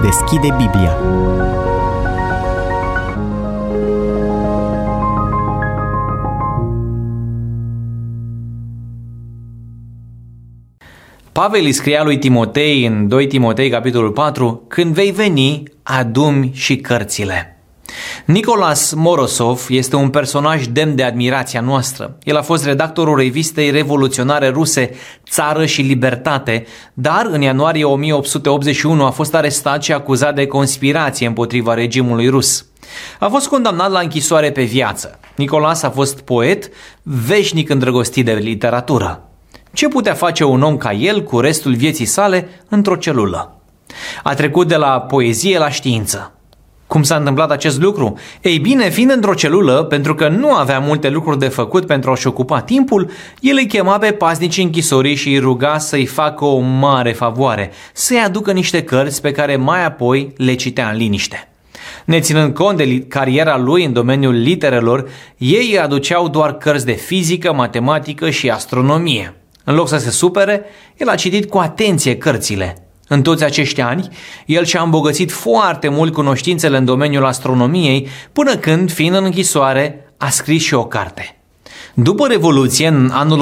deschide Biblia. Pavel îi scria lui Timotei în 2 Timotei, capitolul 4, când vei veni, adu-mi și cărțile. Nicolas Morozov este un personaj demn de admirația noastră. El a fost redactorul revistei revoluționare ruse Țară și Libertate, dar în ianuarie 1881 a fost arestat și acuzat de conspirație împotriva regimului rus. A fost condamnat la închisoare pe viață. Nicolas a fost poet, veșnic îndrăgostit de literatură. Ce putea face un om ca el cu restul vieții sale într-o celulă? A trecut de la poezie la știință. Cum s-a întâmplat acest lucru? Ei bine, fiind într-o celulă, pentru că nu avea multe lucruri de făcut pentru a-și ocupa timpul, el îi chema pe paznicii închisorii și îi ruga să-i facă o mare favoare, să-i aducă niște cărți pe care mai apoi le citea în liniște. Neținând cont de cariera lui în domeniul literelor, ei îi aduceau doar cărți de fizică, matematică și astronomie. În loc să se supere, el a citit cu atenție cărțile. În toți acești ani, el și-a îmbogățit foarte mult cunoștințele în domeniul astronomiei, până când, fiind în închisoare, a scris și o carte. După Revoluție, în anul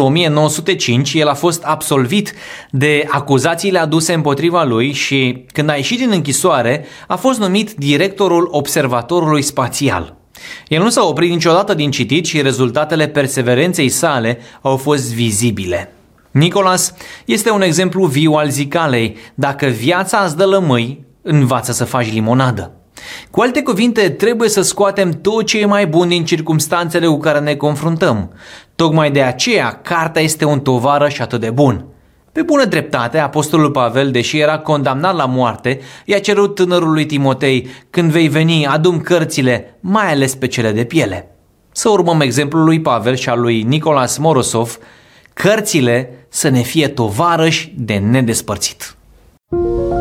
1905, el a fost absolvit de acuzațiile aduse împotriva lui și, când a ieșit din închisoare, a fost numit directorul Observatorului Spațial. El nu s-a oprit niciodată din citit și rezultatele perseverenței sale au fost vizibile. Nicolas este un exemplu viu al zicalei: dacă viața îți dă lămâi, învață să faci limonadă. Cu alte cuvinte, trebuie să scoatem tot ce e mai bun din circumstanțele cu care ne confruntăm. Tocmai de aceea, cartea este un tovarăș atât de bun. Pe bună dreptate, apostolul Pavel, deși era condamnat la moarte, i-a cerut tânărului Timotei: când vei veni, adu-mi cărțile, mai ales pe cele de piele. Să urmăm exemplul lui Pavel și al lui Nicolas Morozov, cărțile să ne fie tovarăși de nedespărțit.